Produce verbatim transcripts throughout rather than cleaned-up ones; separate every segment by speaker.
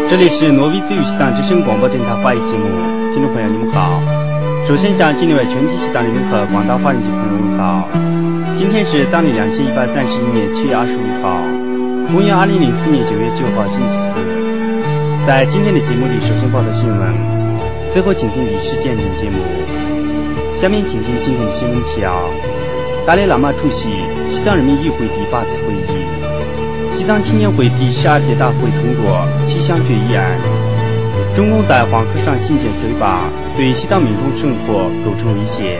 Speaker 1: 这里是挪威自由西藏之声广播电台华语节目，听众朋友你们好。首先向境内外全体西藏人民和广大华人及朋友问好。今天是藏历两千一百三十一年七月二十五号，公元二零零四年九月九号星期四。在今天的节目里，首先报道新闻，最后请听历史见证节目。下面请听今天的新闻提要：达赖喇嘛出席西藏人民议会第八次会议。西藏青年会第十二届大会通过七项决议案。中共在黄河上新建水坝，对西藏民众生活构成威胁。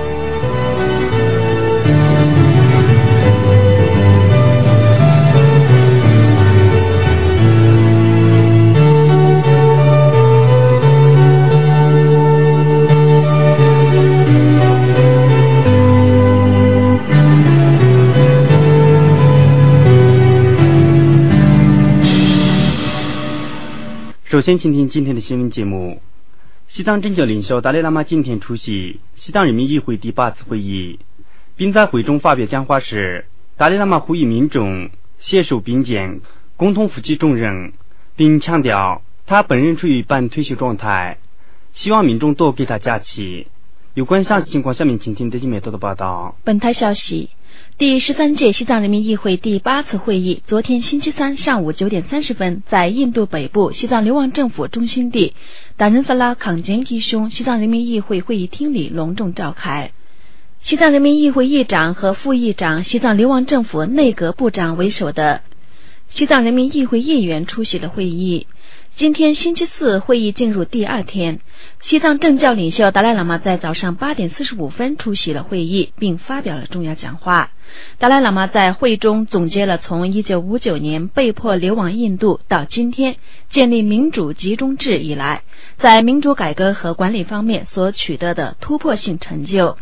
Speaker 1: 首先请听今天的新闻节目。西藏政教领袖达赖喇嘛今天出席西藏人民议会第八次会议，并在会中发表讲话时，达赖喇嘛呼吁民众携手并肩，共同负起重任，并强调他本人处于半退休状态，希望民众多给他假期。有关详细情况，下面请听德基美多的报道。
Speaker 2: 本台消息，第十三届西藏人民议会第八次会议昨天星期三上午九点三十分在印度北部西藏流亡政府中心地达仁萨拉康坚义兄西藏人民议会会议厅里隆重召开。西藏人民议会议长和副议长、西藏流亡政府内阁部长为首的西藏人民议会议员出席了会议。今天星期四，会议进入第二天。西藏政教领袖达赖喇嘛在早上八点四十五分出席了会议，并发表了重要讲话。达赖喇嘛在会中总结了从一九五九年被迫流亡印度到今天建立民主集中制以来，在民主改革和管理方面所取得的突破性成就。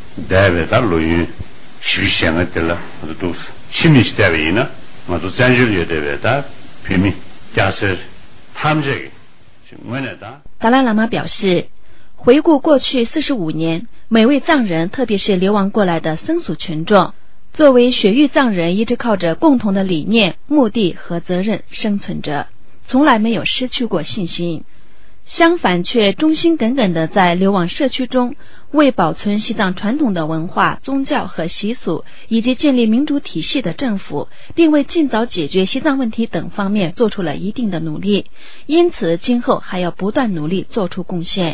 Speaker 2: 达赖喇嘛表示，回顾过去四十五年，每位藏人，特别是流亡过来的僧俗群众，作为雪域藏人，一直靠着共同的理念、目的和责任生存着，从来没有失去过信心，相反却忠心耿耿地在流亡社区中为保存西藏传统的文化、宗教和习俗，以及建立民主体系的政府，并为尽早解决西藏问题等方面做出了一定的努力，因此今后还要不断努力做出贡献。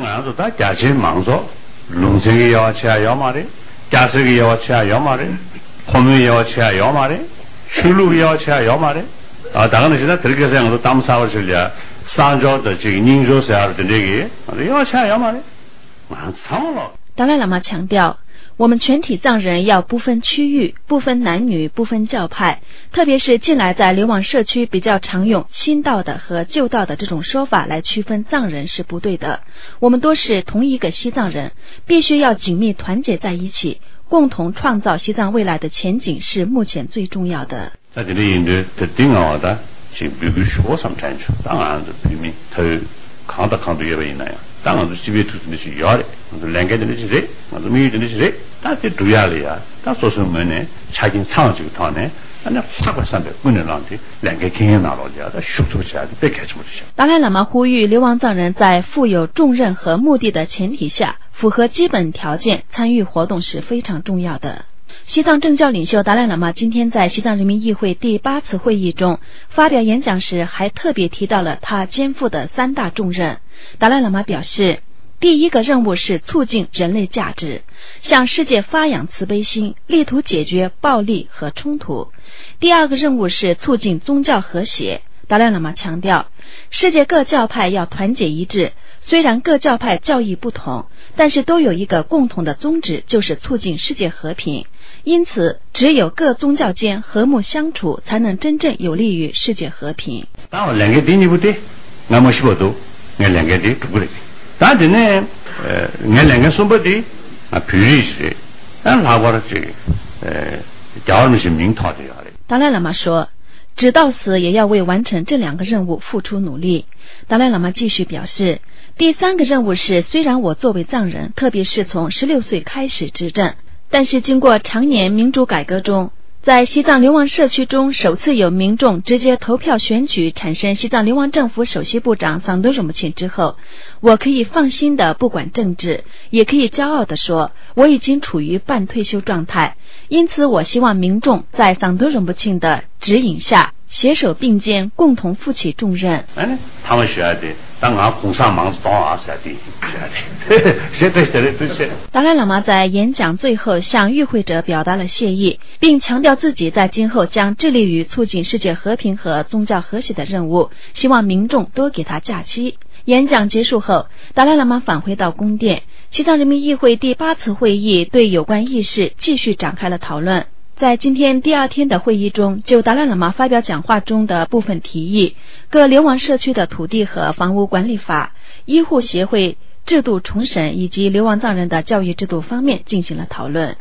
Speaker 2: 达赖喇嘛强调，我们全体藏人要不分区域、不分男女、不分教派，特别是近来在流亡社区比较常用新道的和旧道的这种说法来区分藏人是不对的。我们都是同一个西藏人，必须要紧密团结在一起，共同创造西藏未来的前景是目前最重要的。
Speaker 3: 당한도 집에 두듯이 요래 랭게들이 맞아 미들이 다들 두야리야 다 소소면에 자기 상황지고 더네 아니 사과산데 문을한테 랭게 경에 나로야 다 슈트셔야 돼 백해지 못이셔。
Speaker 2: 达赖喇嘛呼吁流亡藏人在负有重任和目的的前提下，符合基本条件参与活动是非常重要的。西藏政教领袖达赖喇嘛今天在西藏人民议会第八次会议中发表演讲时，还特别提到了他肩负的三大重任。达赖喇嘛表示，第一个任务是促进人类价值，向世界发扬慈悲心，力图解决暴力和冲突。第二个任务是促进宗教和谐。达赖喇嘛强调，世界各教派要团结一致，虽然各教派教义不同，但是都有一个共同的宗旨，就是促进世界和平。因此，只有各宗教间和睦相处，才能真正有利于世界和平。
Speaker 3: 当然，两个地你不对，我们是不都，我两个地不对。但是呢，呃，我两个什么的啊，比如是，但哪个这个呃，教人是明套的呀嘞。
Speaker 2: 达赖喇嘛说，直到死也要为完成这两个任务付出努力。达赖喇嘛继续表示，第三个任务是，虽然我作为藏人，特别是从十六岁开始执政，但是经过常年民主改革中， 在西藏流亡社区中，首次有民众直接投票选举产生西藏流亡政府首席部长桑多荣木钦之后，我可以放心的不管政治，也可以骄傲地说，我已经处于半退休状态。因此，我希望民众在桑多荣木钦的指引下，携手并肩，共同负起重任。
Speaker 3: 哎，他们学的，当俺工商忙当啊学的，学的，学的学的都是。
Speaker 2: 达赖喇嘛在演讲最后向与会者表达了谢意，并强调自己在今后将致力于促进世界和平和宗教和谐的任务，希望民众多给他假期。演讲结束后，达赖喇嘛返回到宫殿，西藏人民议会第八次会议对有关议事继续展开了讨论。在今天第二天的会议中，就达赖喇嘛发表讲话中的部分提议、各流亡社区的土地和房屋管理法、医护协会制度重审以及流亡藏人的教育制度方面进行了讨论。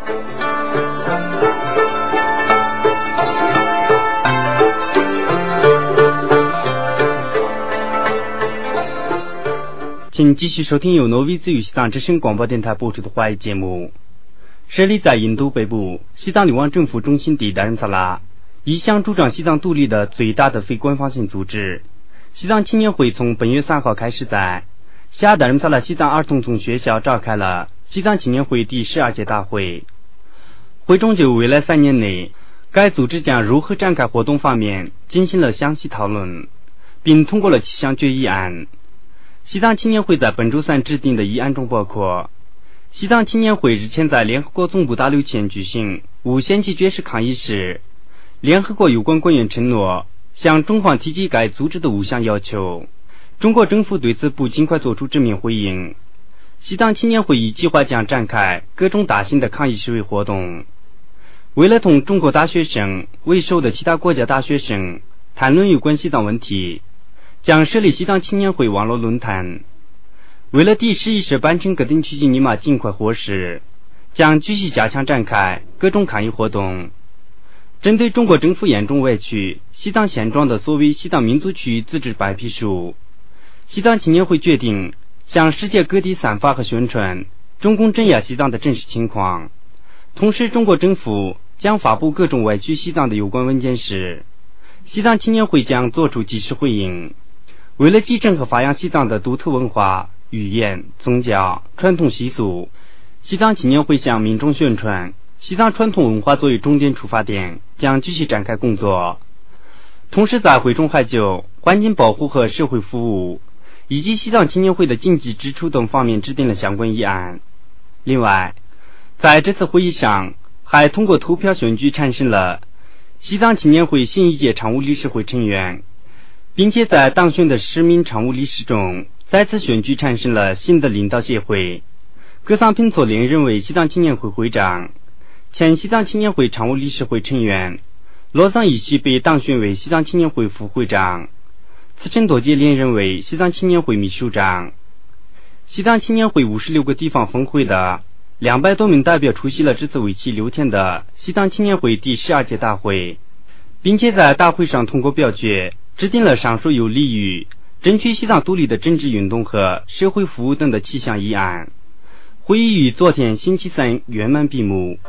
Speaker 1: 请继续收听由挪威自由西藏之声广播电台播出的华语节目。设立在印度北部西藏流亡政府中心地达仁萨拉，一向主张西藏独立的最大的非官方性组织。西藏青年会从本月三号开始在西达仁萨拉西藏儿童总学校召开了西藏青年会第十二届大会。会中就未来三年内该组织将如何展开活动方面进行了详细讨论，并通过了七项决议案。西藏青年会在本周三制定的议案中包括：西藏青年会日前在联合国总部大楼前举行无限期绝食抗议时，联合国有关官员承诺向中方提及该组织的五项要求，中国政府对此不尽快作出正面回应。西藏青年会议计划将展开各种大型的抗议示威活动，为了同中国大学生为首的其他国家大学生谈论有关西藏问题，将设立西藏青年会网络论坛。为了第十一世班城格丁区及尼玛尽快获释，将继续加强展开各种抗议活动。针对中国政府严重歪曲西藏现状的所谓西藏民族区域自治白皮书，西藏青年会决定向世界各地散发和宣传中共镇压西藏的真实情况。同时，中国政府将发布各种歪曲西藏的有关文件时，西藏青年会将作出及时回应。为了继承和发扬西藏的独特文化、语言、宗教、传统习俗，西藏青年会向民众宣传西藏传统文化作为重点出发点，将继续展开工作。同时，在会中还就环境保护和社会服务以及西藏青年会的经济支出等方面制定了相关议案。另外，在这次会议上还通过投票选举产生了西藏青年会新一届常务理事会成员，并且在当选的十名常务理事中再次选举产生了新的领导协会。格桑平措连任为西藏青年会会长，前西藏青年会常务理事会成员罗桑伊西被当选为西藏青年会副会长，次陈多杰连任为西藏青年会秘书长。西藏青年会五十六个地方峰会的两百多名代表出席了这次为期六天的西藏青年会第十二届大会，并且在大会上通过表决制定了上述有利于争取西藏独立的政治运动和社会服务等的七项议案。会议于昨天星期三圆满闭幕。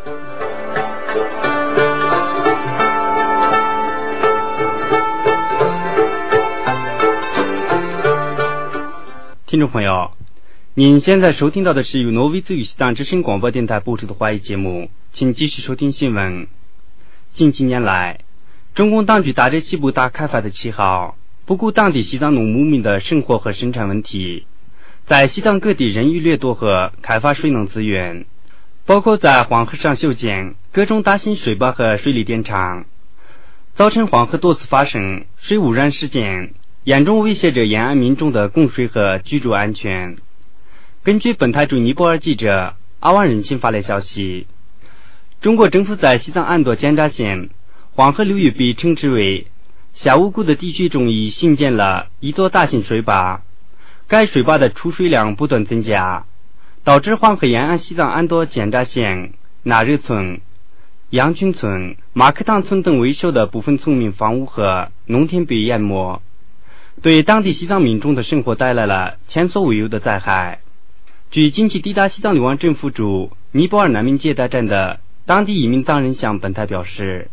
Speaker 1: 听众朋友，您现在收听到的是由挪威自由西藏之声广播电台播出的华语节目，请继续收听新闻。近几年来，中共当局打着西部大开发的旗号，不顾当地西藏农牧民的生活和生产问题，在西藏各地任意掠夺和开发水能资源，包括在黄河上修建各种大型水坝和水利电厂，造成黄河多次发生水污染事件，严重威胁着沿岸民众的供水和居住安全。根据本台驻尼泊尔记者阿万人亲发来消息，中国政府在西藏安多检查县黄河流域被称之为下乌谷的地区中已新建了一座大型水坝，该水坝的出水量不断增加，导致黄河沿岸西藏安多检查县纳热村、羊群村、马克唐村等为首的部分村民房屋和农田被淹没，对当地西藏民众的生活带来了前所未有的灾害。据近期抵达西藏流亡政府驻尼泊尔难民接待站的当地移民藏人向本台表示，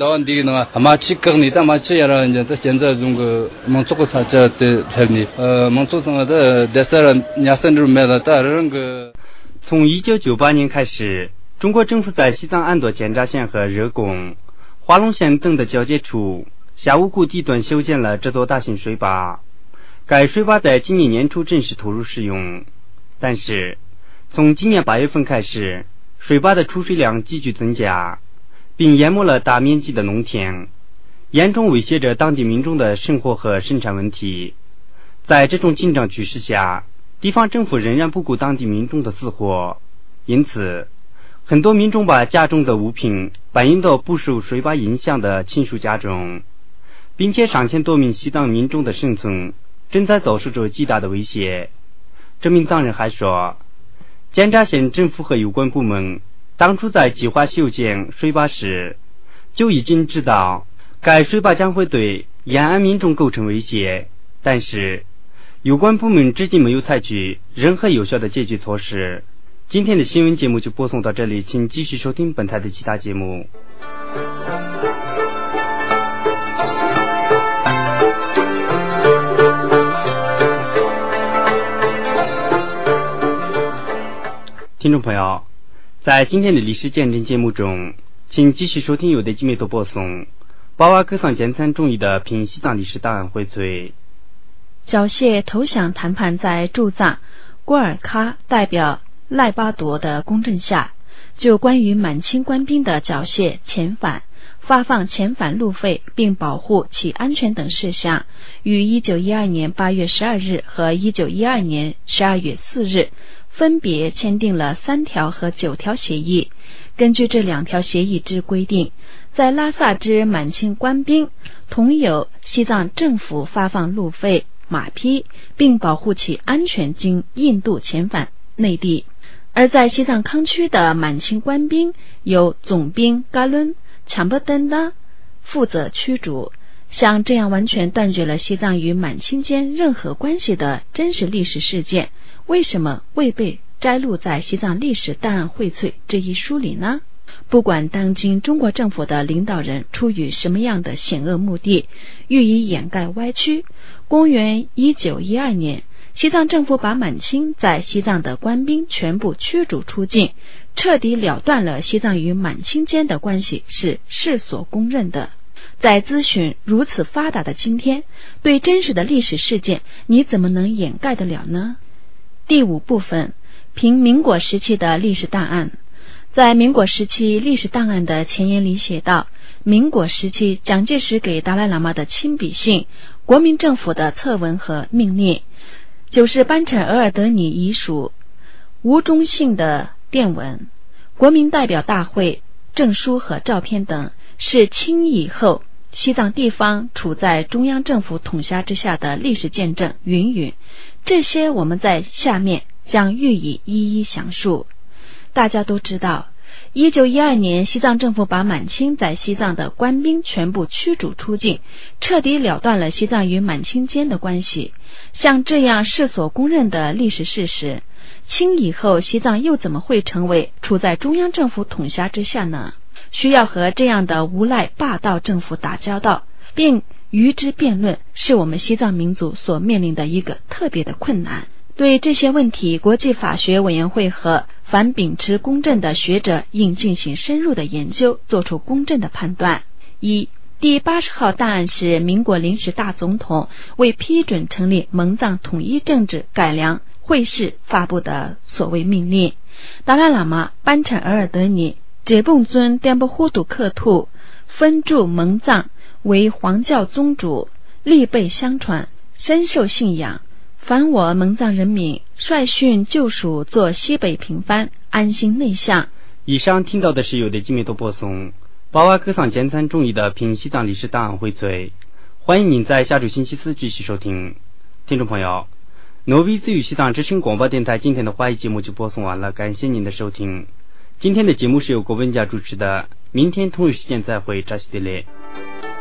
Speaker 1: 从一九九八年开始，中国政府在西藏安多检查县和热贡、华龙县等的交界处下五库地段修建了这座大型水坝。该水坝在今年年初正式投入使用，但是从今年八月份开始，水坝的出水量急剧增加，并淹没了大面积的农田，严重威胁着当地民众的生活和生产问题。在这种紧张局势下，地方政府仍然不顾当地民众的死活，因此很多民众把家中的物品搬运到不受水坝影响的亲属家中，并且上千多名西藏民众的生存正在遭受着极大的威胁。这名藏人还说，检查县政府和有关部门当初在计划修建水坝时就已经知道该水坝将会对延安民众构成威胁，但是有关部门至今没有采取任何有效的解决措施。今天的新闻节目就播送到这里，请继续收听本台的其他节目。听众朋友，在今天的历史见证节目中，请继续收听由的吉梅多播送巴瓦格桑简餐中译的平西藏历史档案荟萃。
Speaker 2: 缴械投降谈判在驻藏郭尔喀代表赖巴多的公正下，就关于满清官兵的缴械、遣返、发放遣返路费并保护其安全等事项，于一九一二年八月十二日和一九一二年十二月四日分别签订了三条和九条协议。根据这两条协议之规定，在拉萨之满清官兵同有西藏政府发放路费、马匹，并保护其安全经印度遣返内地；而在西藏康区的满清官兵由总兵噶伦、强布登的负责驱逐。像这样完全断绝了西藏与满清间任何关系的真实历史事件，为什么未被摘录在《西藏历史档案荟萃》这一书里呢？不管当今中国政府的领导人出于什么样的险恶目的，予以掩盖歪曲，公元一九一二年，西藏政府把满清在西藏的官兵全部驱逐出境，彻底了断了西藏与满清间的关系，是世所公认的。在资讯如此发达的今天，对真实的历史事件，你怎么能掩盖得了呢？第五部分，凭民国时期的历史档案。在民国时期历史档案的前言里写道，民国时期蒋介石给达赖喇嘛的亲笔信、国民政府的策文和命令，就是班禅额尔德尼遗属、吴忠信的电文、国民代表大会证书和照片等，是清以后西藏地方处在中央政府统辖之下的历史见证云云，这些我们在下面将予以一一详述。大家都知道，一九一二年西藏政府把满清在西藏的官兵全部驱逐出境，彻底了断了西藏与满清间的关系。像这样世所公认的历史事实，清以后西藏又怎么会成为处在中央政府统辖之下呢？需要和这样的无赖霸道政府打交道，并与之辩论，是我们西藏民族所面临的一个特别的困难。对这些问题，国际法学委员会和凡秉持公正的学者应进行深入的研究，做出公正的判断。一、第八十号档案是民国临时大总统为批准成立蒙藏统一政治改良会试发布的所谓命令。达赖喇嘛班禅额尔德尼哲蹦尊颠布呼图克图分驻蒙藏为黄教宗主，历辈相传，深受信仰。凡我蒙藏人民率训救赎，做西北平番，安心内向。
Speaker 1: 以上听到的是由的金梅多播送巴瓦格桑简餐中译的平西藏历史档案荟萃，欢迎您在下周星期四继续收听。听众朋友，挪威自语西藏之声广播电台今天的华语节目就播送完了，感谢您的收听。今天的节目是由郭文佳主持的，明天同一时间再会，扎西德勒。